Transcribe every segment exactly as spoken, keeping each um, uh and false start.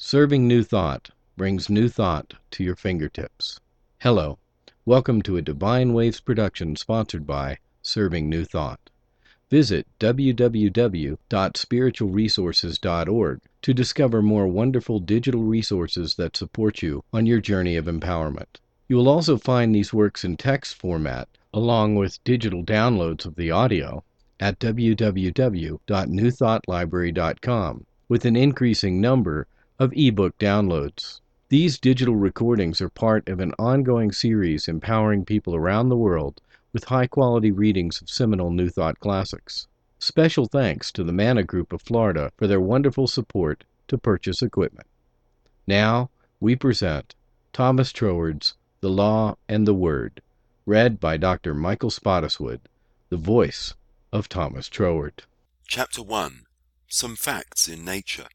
Serving New Thought brings new thought to your fingertips. Hello, welcome to a Divine Waves production sponsored by Serving New Thought. Visit w w w dot spiritual resources dot org to discover more wonderful digital resources that support you on your journey of empowerment. You will also find these works in text format, along with digital downloads of the audio, at w w w dot new thought library dot com, with an increasing number of ebook downloads. These digital recordings are part of an ongoing series empowering people around the world with high-quality readings of seminal New Thought classics. Special thanks to the Mana Group of Florida for their wonderful support to purchase equipment. Now, we present Thomas Troward's The Law and the Word, read by Doctor Michael Spottiswoode, the voice of Thomas Troward. Chapter one. Some Facts in Nature.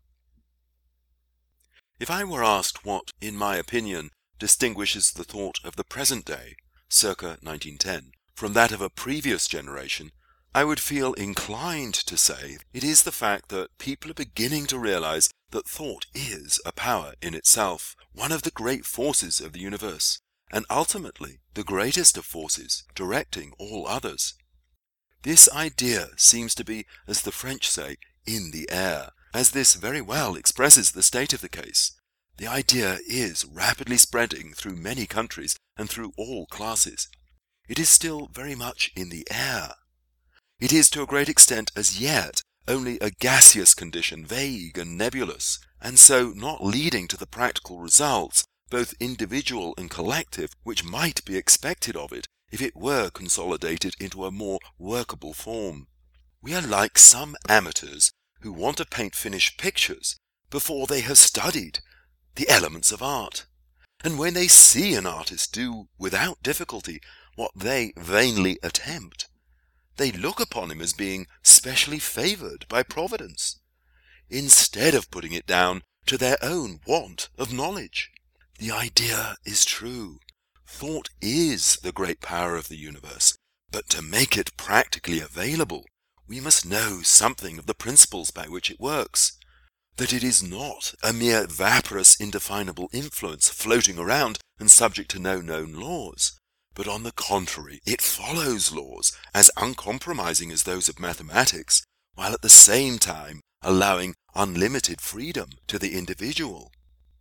If I were asked what, in my opinion, distinguishes the thought of the present day, circa nineteen ten, from that of a previous generation, I would feel inclined to say it is the fact that people are beginning to realize that thought is a power in itself, one of the great forces of the universe, and ultimately the greatest of forces directing all others. This idea seems to be, as the French say, in the air, as this very well expresses the state of the case. The idea is rapidly spreading through many countries and through all classes. It is still very much in the air. It is to a great extent as yet only a gaseous condition, vague and nebulous, and so not leading to the practical results, both individual and collective, which might be expected of it if it were consolidated into a more workable form. We are like some amateurs who want to paint finished pictures before they have studied the elements of art, and when they see an artist do without difficulty what they vainly attempt, they look upon him as being specially favoured by Providence, instead of putting it down to their own want of knowledge. The idea is true. Thought is the great power of the universe, but to make it practically available, we must know something of the principles by which it works, that it is not a mere vaporous, indefinable influence floating around and subject to no known laws, but on the contrary, it follows laws as uncompromising as those of mathematics, while at the same time allowing unlimited freedom to the individual.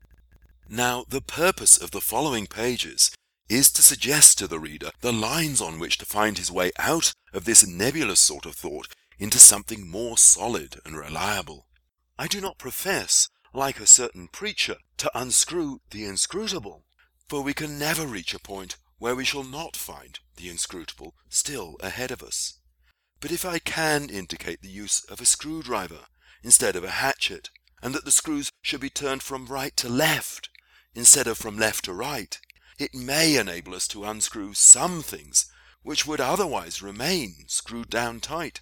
Now, the purpose of the following pages is to suggest to the reader the lines on which to find his way out of this nebulous sort of thought into something more solid and reliable. I do not profess, like a certain preacher, to unscrew the inscrutable, for we can never reach a point where we shall not find the inscrutable still ahead of us. But if I can indicate the use of a screwdriver instead of a hatchet, and that the screws should be turned from right to left instead of from left to right, it may enable us to unscrew some things which would otherwise remain screwed down tight.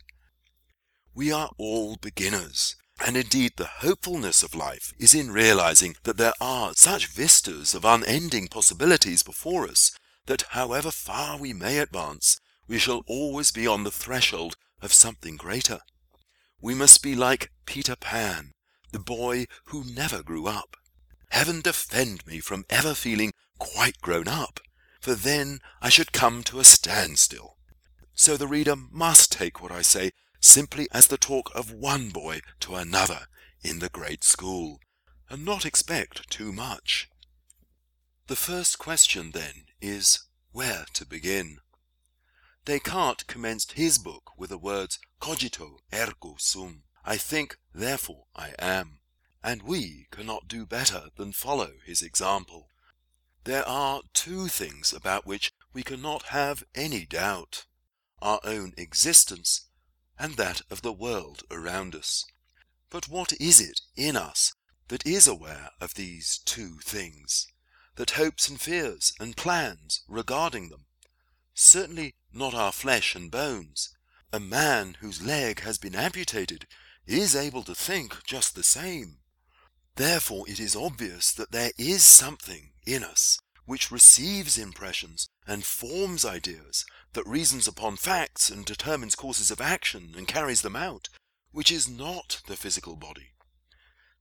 We are all beginners, and indeed the hopefulness of life is in realizing that there are such vistas of unending possibilities before us that however far we may advance, we shall always be on the threshold of something greater. We must be like Peter Pan, the boy who never grew up. Heaven defend me from ever feeling quite grown up, for then I should come to a standstill. So the reader must take what I say simply as the talk of one boy to another in the great school, and not expect too much. The first question, then, is where to begin. Descartes commenced his book with the words cogito ergo sum, I think, therefore I am, and we cannot do better than follow his example. There are two things about which we cannot have any doubt: our own existence and that of the world around us. But what is it in us that is aware of these two things, that hopes and fears and plans regarding them? Certainly not our flesh and bones. A man whose leg has been amputated is able to think just the same. Therefore it is obvious that there is something in us which receives impressions and forms ideas, that reasons upon facts and determines courses of action and carries them out, which is not the physical body.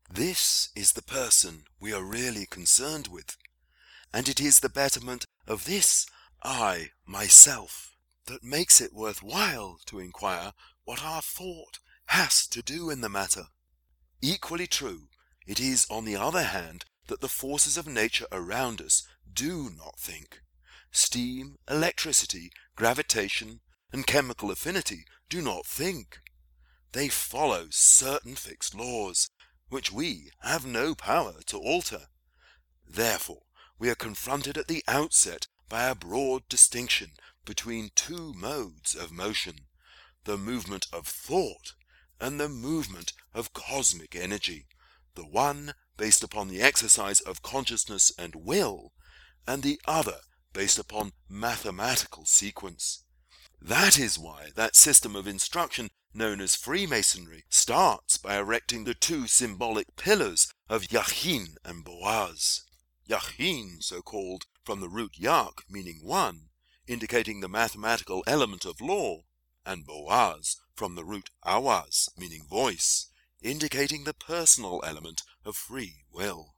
This is the person we are really concerned with, and it is the betterment of this I, myself, that makes it worthwhile to inquire what our thought has to do in the matter. Equally true, it is on the other hand that the forces of nature around us do not think. Steam, electricity, gravitation, and chemical affinity do not think. They follow certain fixed laws, which we have no power to alter. Therefore, we are confronted at the outset by a broad distinction between two modes of motion, the movement of thought and the movement of cosmic energy, the one based upon the exercise of consciousness and will, and the other based upon mathematical sequence. That is why that system of instruction known as Freemasonry starts by erecting the two symbolic pillars of Yachin and Boaz. Yachin, so called from the root Yak, meaning one, indicating the mathematical element of law, and Boaz from the root Awaz, meaning voice, indicating the personal element of free will.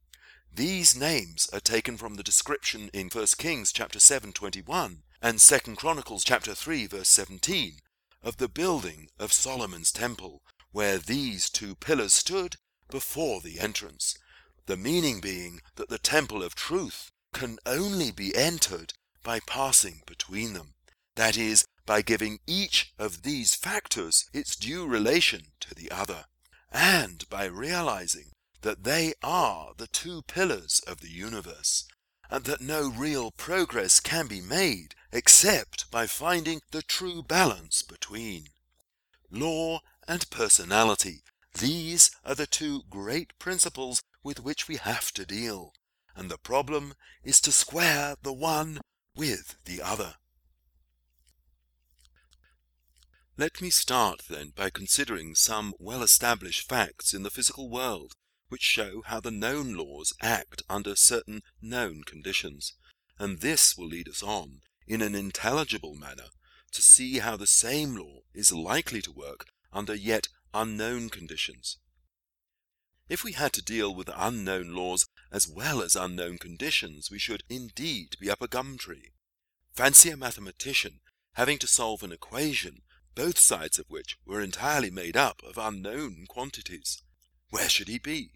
These names are taken from the description in First Kings chapter seven twenty-one and Second Chronicles chapter three verse seventeen of the building of Solomon's temple, where these two pillars stood before the entrance, the meaning being that the temple of truth can only be entered by passing between them, that is, by giving each of these factors its due relation to the other, and by realizing that they are the two pillars of the universe, and that no real progress can be made except by finding the true balance between. Law and personality, these are the two great principles with which we have to deal, and the problem is to square the one with the other. Let me start then by considering some well-established facts in the physical world which show how the known laws act under certain known conditions, and this will lead us on, in an intelligible manner, to see how the same law is likely to work under yet unknown conditions. If we had to deal with unknown laws as well as unknown conditions, we should indeed be up a gum tree. Fancy a mathematician having to solve an equation, both sides of which were entirely made up of unknown quantities. Where should he be?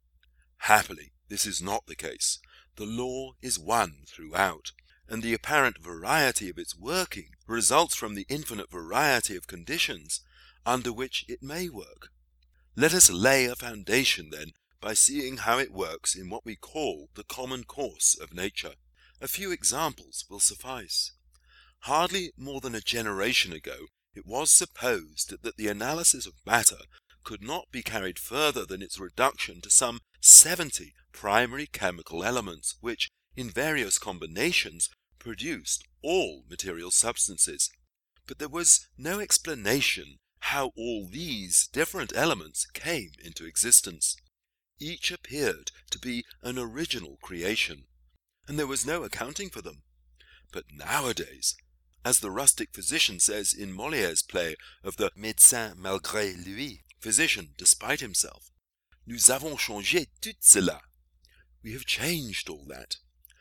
Happily, this is not the case. The law is one throughout, and the apparent variety of its working results from the infinite variety of conditions under which it may work. Let us lay a foundation, then, by seeing how it works in what we call the common course of nature. A few examples will suffice. Hardly more than a generation ago, it was supposed that the analysis of matter could not be carried further than its reduction to some seventy primary chemical elements, which, in various combinations, produced all material substances. But there was no explanation how all these different elements came into existence. Each appeared to be an original creation, and there was no accounting for them. But nowadays, as the rustic physician says in Molière's play of the médecin malgré lui, physician despite himself, nous avons changé tout cela. We have changed all that.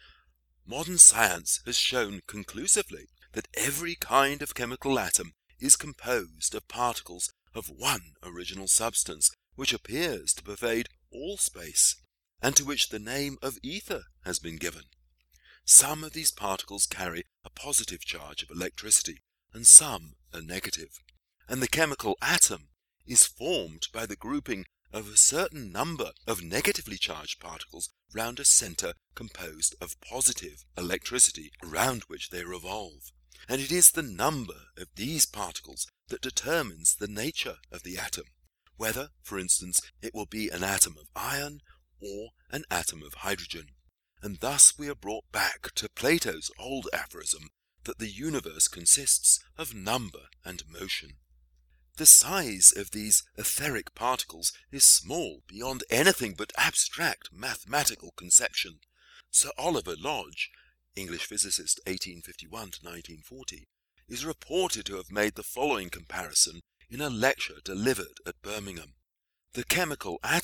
Modern science has shown conclusively that every kind of chemical atom is composed of particles of one original substance, which appears to pervade all space, and to which the name of ether has been given. Some of these particles carry a positive charge of electricity, and some a negative, and the chemical atom is formed by the grouping of a certain number of negatively charged particles round a centre composed of positive electricity, around which they revolve. And it is the number of these particles that determines the nature of the atom, whether, for instance, it will be an atom of iron or an atom of hydrogen. And thus we are brought back to Plato's old aphorism that the universe consists of number and motion. The size of these etheric particles is small beyond anything but abstract mathematical conception. Sir Oliver Lodge, English physicist eighteen fifty-one to nineteen forty, is reported to have made the following comparison in a lecture delivered at Birmingham. The chemical atom,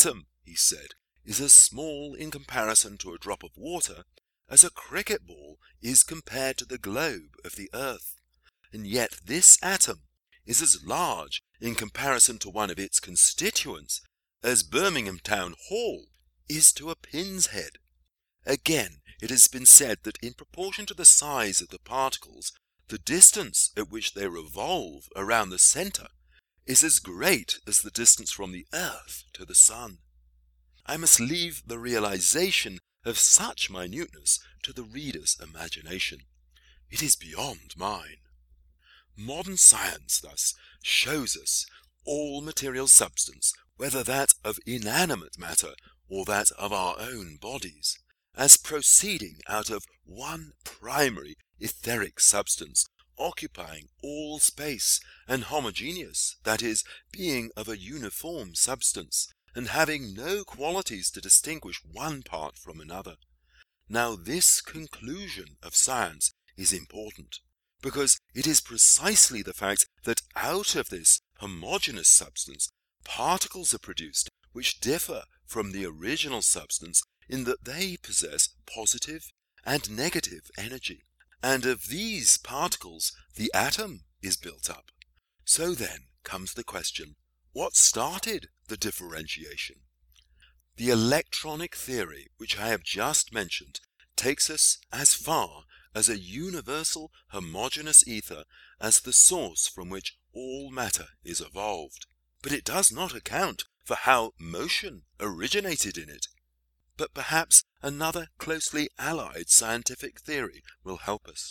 he said, is as small in comparison to a drop of water as a cricket ball is compared to the globe of the earth, and yet this atom is as large in comparison to one of its constituents as Birmingham Town Hall is to a pin's head. Again, it has been said that in proportion to the size of the particles, the distance at which they revolve around the centre is as great as the distance from the earth to the sun. I must leave the realization of such minuteness to the reader's imagination. It is beyond mine. Modern science thus shows us all material substance, whether that of inanimate matter or that of our own bodies, as proceeding out of one primary etheric substance, occupying all space and homogeneous, that is, being of a uniform substance, and having no qualities to distinguish one part from another. Now this conclusion of science is important, because it is precisely the fact that out of this homogeneous substance particles are produced which differ from the original substance in that they possess positive and negative energy, and of these particles the atom is built up. So then comes the question, what started the differentiation? The electronic theory which I have just mentioned takes us as far as a universal homogeneous ether as the source from which all matter is evolved. But it does not account for how motion originated in it. But perhaps another closely allied scientific theory will help us.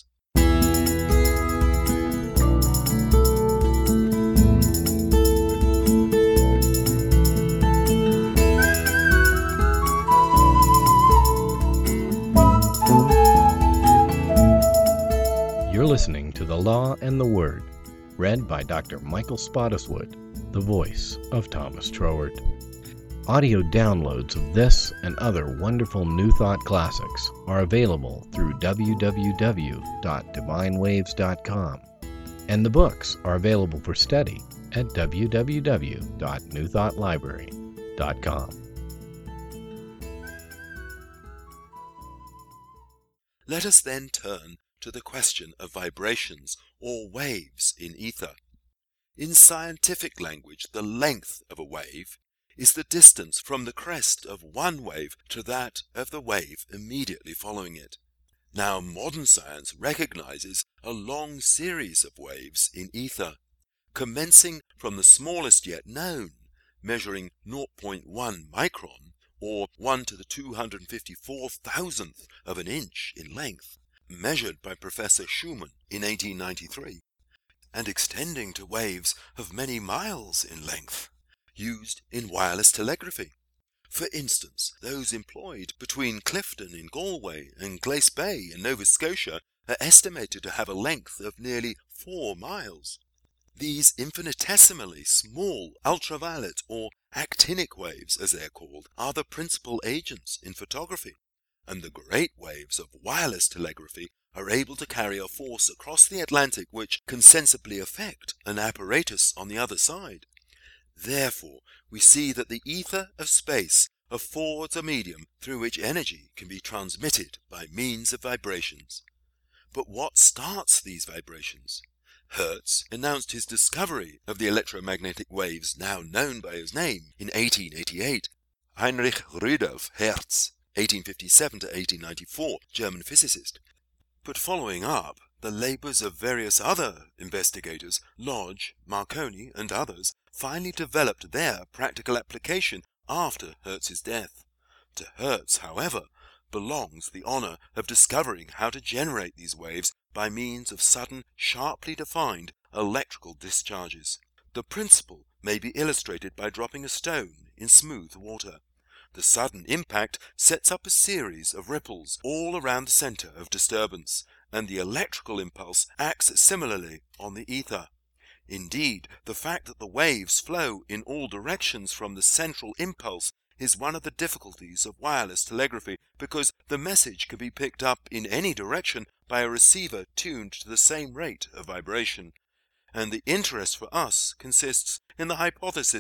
You're listening to The Law and the Word, read by Doctor Michael Spottiswoode, the voice of Thomas Troward. Audio downloads of this and other wonderful New Thought classics are available through w w w dot divine waves dot com, and the books are available for study at w w w dot new thought library dot com. Let us then turn to the question of vibrations or waves in ether. In scientific language, the length of a wave is the distance from the crest of one wave to that of the wave immediately following it. Now, modern science recognizes a long series of waves in ether, commencing from the smallest yet known, measuring zero point one micron, or one to the two hundred fifty-four thousandth of an inch in length, measured by Professor Schumann in eighteen ninety-three, and extending to waves of many miles in length, used in wireless telegraphy. For instance, those employed between Clifton in Galway and Glace Bay in Nova Scotia are estimated to have a length of nearly four miles. These infinitesimally small ultraviolet or actinic waves, as they are called, are the principal agents in photography, and the great waves of wireless telegraphy are able to carry a force across the Atlantic which can sensibly affect an apparatus on the other side. Therefore, we see that the ether of space affords a medium through which energy can be transmitted by means of vibrations. But what starts these vibrations? Hertz announced his discovery of the electromagnetic waves now known by his name in eighteen eighty-eight. Heinrich Rudolf Hertz, eighteen fifty-seven to eighteen ninety-four, German physicist. But following up the labours of various other investigators, Lodge, Marconi, and others finally developed their practical application after Hertz's death. To Hertz, however, belongs the honour of discovering how to generate these waves by means of sudden, sharply defined electrical discharges. The principle may be illustrated by dropping a stone in smooth water. The sudden impact sets up a series of ripples all around the centre of disturbance, and the electrical impulse acts similarly on the ether. Indeed, the fact that the waves flow in all directions from the central impulse is one of the difficulties of wireless telegraphy, because the message can be picked up in any direction by a receiver tuned to the same rate of vibration. And the interest for us consists in the hypothesis that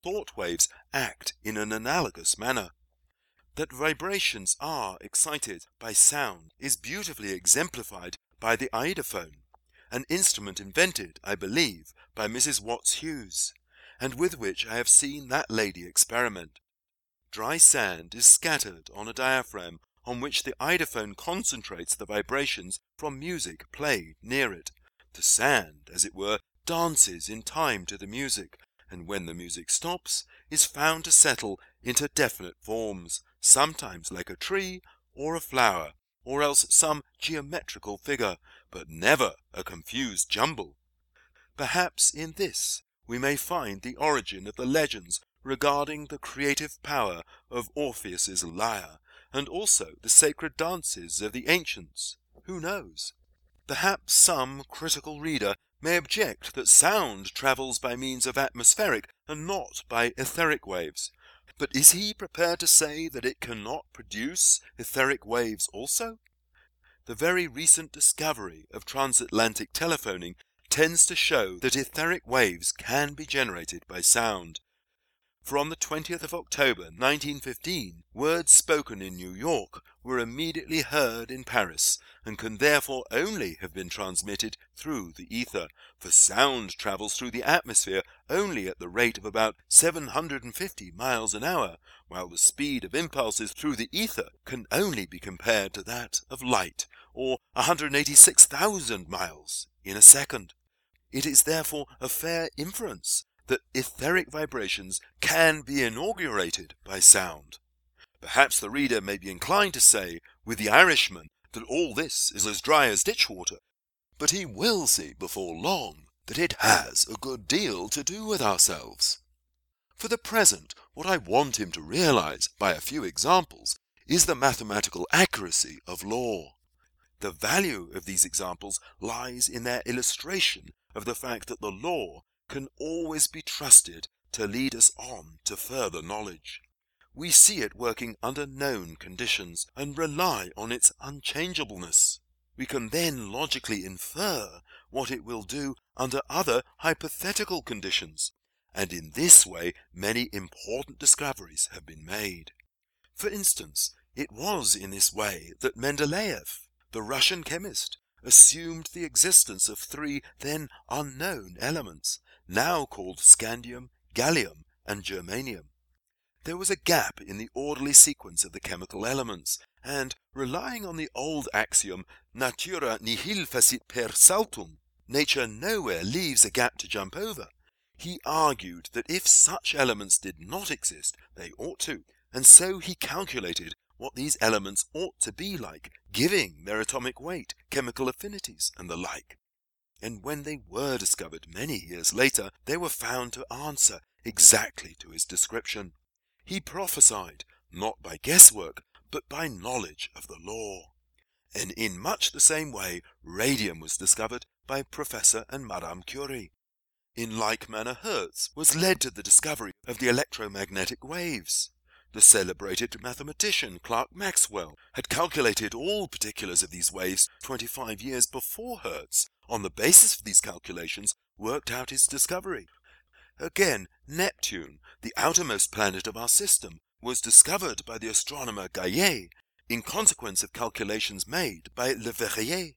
thought waves act in an analogous manner. That vibrations are excited by sound is beautifully exemplified by the eidophone, an instrument invented, I believe, by Missus Watts Hughes, and with which I have seen that lady experiment. Dry sand is scattered on a diaphragm on which the eidophone concentrates the vibrations from music played near it. The sand, as it were, dances in time to the music, and when the music stops, is found to settle into definite forms, sometimes like a tree or a flower, or else some geometrical figure, but never a confused jumble. Perhaps in this we may find the origin of the legends regarding the creative power of Orpheus's lyre, and also the sacred dances of the ancients. Who knows? Perhaps some critical reader may object that sound travels by means of atmospheric and not by etheric waves. But is he prepared to say that it cannot produce etheric waves also? The very recent discovery of transatlantic telephoning tends to show that etheric waves can be generated by sound. For on the twentieth of October nineteen fifteen, words spoken in New York were immediately heard in Paris, and can therefore only have been transmitted through the ether, for sound travels through the atmosphere only at the rate of about seven hundred fifty miles an hour, while the speed of impulses through the ether can only be compared to that of light, or one hundred eighty-six thousand miles in a second. It is therefore a fair inference that etheric vibrations can be inaugurated by sound. Perhaps the reader may be inclined to say, with the Irishman, that all this is as dry as ditch water, but he will see before long that it has a good deal to do with ourselves. For the present, what I want him to realize by a few examples is the mathematical accuracy of law. The value of these examples lies in their illustration of the fact that the law can always be trusted to lead us on to further knowledge. We see it working under known conditions and rely on its unchangeableness. We can then logically infer what it will do under other hypothetical conditions, and in this way many important discoveries have been made. For instance, it was in this way that Mendeleev, the Russian chemist, assumed the existence of three then unknown elements, now called scandium, gallium, and germanium. There was a gap in the orderly sequence of the chemical elements, and, relying on the old axiom natura nihil facit per saltum, nature nowhere leaves a gap to jump over, he argued that if such elements did not exist, they ought to, and so he calculated what these elements ought to be like, giving their atomic weight, chemical affinities, and the like. And when they were discovered many years later, they were found to answer exactly to his description. He prophesied, not by guesswork, but by knowledge of the law. And in much the same way, radium was discovered by Professor and Madame Curie. In like manner, Hertz was led to the discovery of the electromagnetic waves. The celebrated mathematician Clerk Maxwell had calculated all particulars of these waves twenty-five years before Hertz. On the basis of these calculations, worked out his discovery. Again, Neptune, the outermost planet of our system, was discovered by the astronomer Gaillet, in consequence of calculations made by Le Verrier.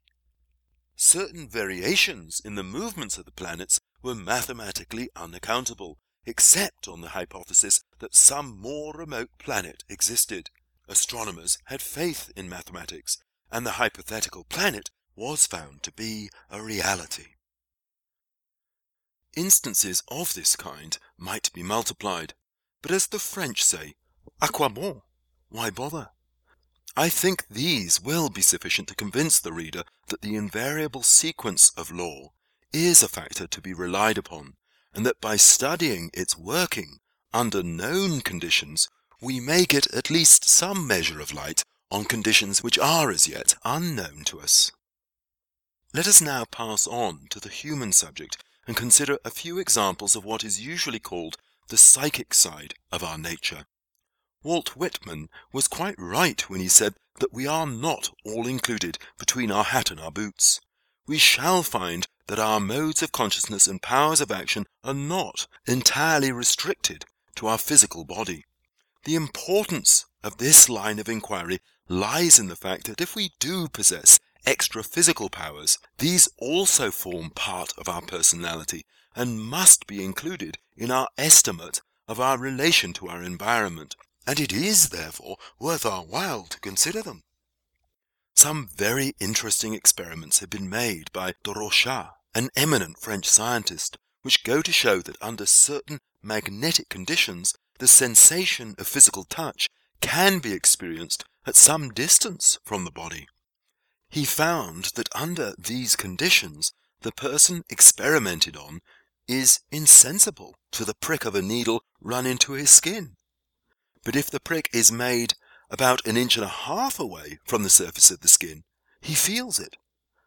Certain variations in the movements of the planets were mathematically unaccountable, except on the hypothesis that some more remote planet existed. Astronomers had faith in mathematics, and the hypothetical planet was found to be a reality. Instances of this kind might be multiplied, but as the French say, à quoi bon? Why bother? I think these will be sufficient to convince the reader that the invariable sequence of law is a factor to be relied upon, and that by studying its working under known conditions, we may get at least some measure of light on conditions which are as yet unknown to us. Let us now pass on to the human subject and consider a few examples of what is usually called the psychic side of our nature. Walt Whitman was quite right when he said that we are not all included between our hat and our boots. We shall find that our modes of consciousness and powers of action are not entirely restricted to our physical body. The importance of this line of inquiry lies in the fact that if we do possess extra physical powers, these also form part of our personality and must be included in our estimate of our relation to our environment, and it is therefore worth our while to consider them. Some very interesting experiments have been made by de Rochat, an eminent French scientist, which go to show that under certain magnetic conditions, the sensation of physical touch can be experienced at some distance from the body. He found that under these conditions, the person experimented on is insensible to the prick of a needle run into his skin. But if the prick is made about an inch and a half away from the surface of the skin, he feels it.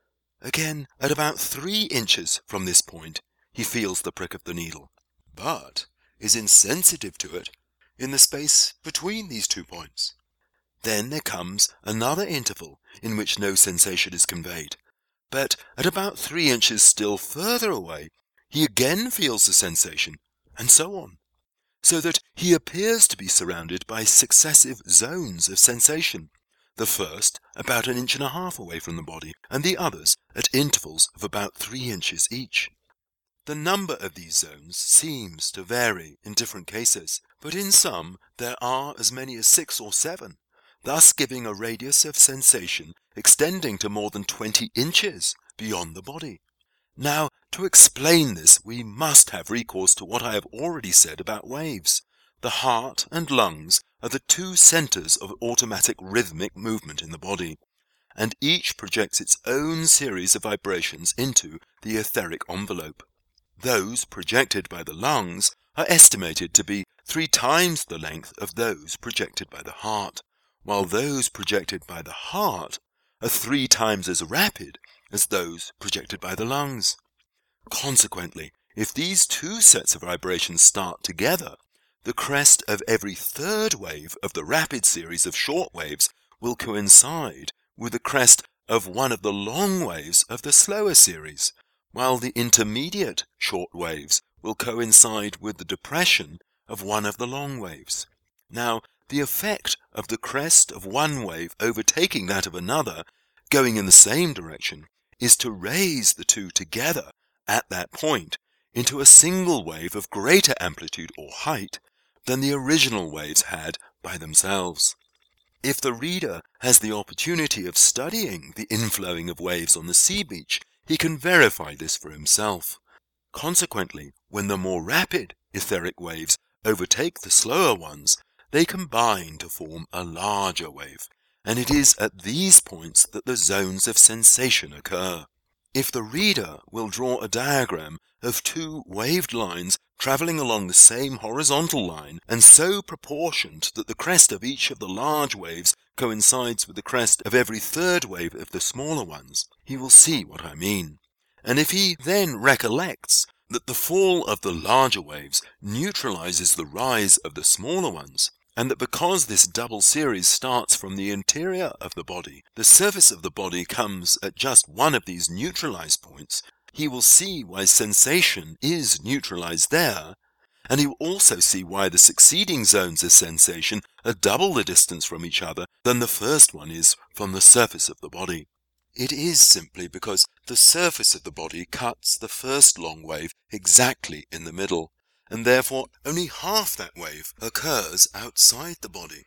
Again, at about three inches from this point, he feels the prick of the needle, but is insensitive to it in the space between these two points. Then there comes another interval in which no sensation is conveyed, but at about three inches still further away, he again feels the sensation, and so on, so that he appears to be surrounded by successive zones of sensation, the first about an inch and a half away from the body, and the others at intervals of about three inches each. The number of these zones seems to vary in different cases, but in some there are as many as six or seven, thus giving a radius of sensation extending to more than twenty inches beyond the body. Now, to explain this, we must have recourse to what I have already said about waves. The heart and lungs are the two centers of automatic rhythmic movement in the body, and each projects its own series of vibrations into the etheric envelope. Those projected by the lungs are estimated to be three times the length of those projected by the heart, while those projected by the heart are three times as rapid as those projected by the lungs. Consequently, if these two sets of vibrations start together, the crest of every third wave of the rapid series of short waves will coincide with the crest of one of the long waves of the slower series, while the intermediate short waves will coincide with the depression of one of the long waves. Now, the effect of the crest of one wave overtaking that of another, going in the same direction, is to raise the two together at that point into a single wave of greater amplitude or height than the original waves had by themselves. If the reader has the opportunity of studying the inflowing of waves on the sea beach, he can verify this for himself. Consequently, when the more rapid etheric waves overtake the slower ones, they combine to form a larger wave, and it is at these points that the zones of sensation occur. If the reader will draw a diagram of two waved lines travelling along the same horizontal line, and so proportioned that the crest of each of the large waves coincides with the crest of every third wave of the smaller ones, he will see what I mean. And if he then recollects that the fall of the larger waves neutralizes the rise of the smaller ones, and that because this double series starts from the interior of the body, the surface of the body comes at just one of these neutralized points, he will see why sensation is neutralized there, and he will also see why the succeeding zones of sensation are double the distance from each other than the first one is from the surface of the body. It is simply because the surface of the body cuts the first long wave exactly in the middle, and therefore only half that wave occurs outside the body.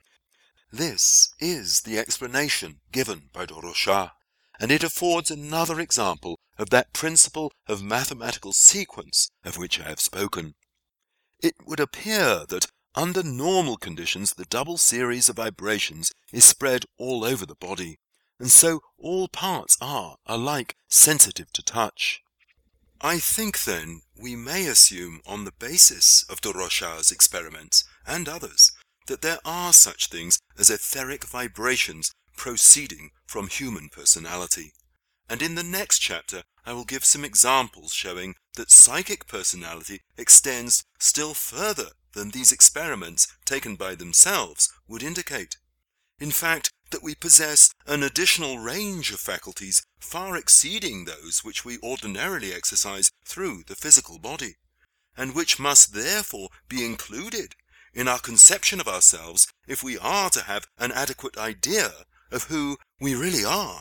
This is the explanation given by de Rochat, and it affords another example of that principle of mathematical sequence of which I have spoken. It would appear that under normal conditions the double series of vibrations is spread all over the body, and so all parts are alike sensitive to touch. I think, then, we may assume on the basis of de Rochat's experiments, and others, that there are such things as etheric vibrations proceeding from human personality. And in the next chapter I will give some examples showing that psychic personality extends still further than these experiments taken by themselves would indicate. In fact, that we possess an additional range of faculties far exceeding those which we ordinarily exercise through the physical body, and which must therefore be included in our conception of ourselves if we are to have an adequate idea of who we really are.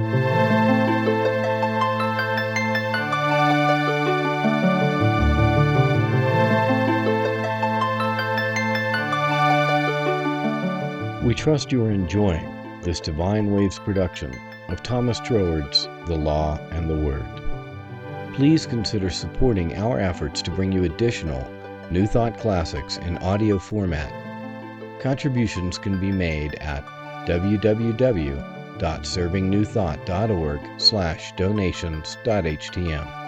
We trust you are enjoying this Divine Waves production of Thomas Troward's The Law and the Word. Please consider supporting our efforts to bring you additional New Thought classics in audio format. Contributions can be made at w w w dot serving new thought dot org slash donations dot h t m.